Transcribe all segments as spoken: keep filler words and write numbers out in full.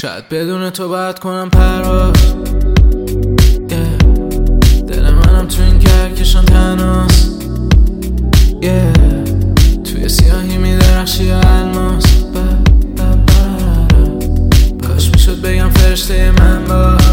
شاید بدون تو باید کنم پرواز yeah. دل منم تو این کهکشان تنهاست yeah. توی سیاهی میدرخشی الماس کاش میشد بگم فرشته من باز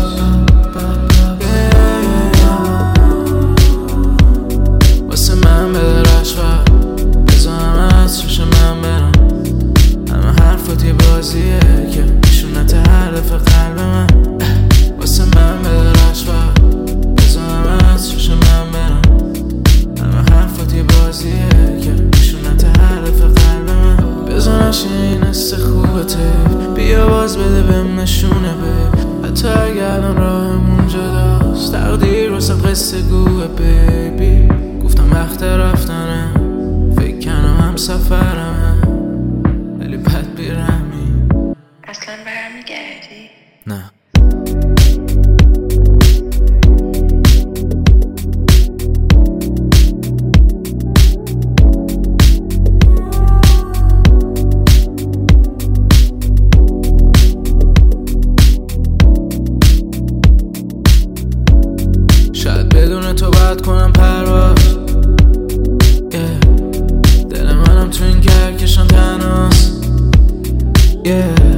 واسه من بدرخش و بزنم از روش من برم. همه حرفات یه بازیه که نشونت هدف قلب من. واسه من بدرخش و بزنم از روش من برم. همه حرفات یه بازیه که نشونت هدف قلب من. بزنش این است خوبته بیا باز بده بهم نشونه به حتی اگر الان راهمون جداست تقدیر واسه قصه گوه بیبی. گفتم وقت رفتنه فکر کنم هم سفرمه ولی بد بیرمی. اصلا برمیگردی؟ نه شاید بدون تو باید کنم پرواز yeah. دل منم تو این کهکشان تنهاست yeah.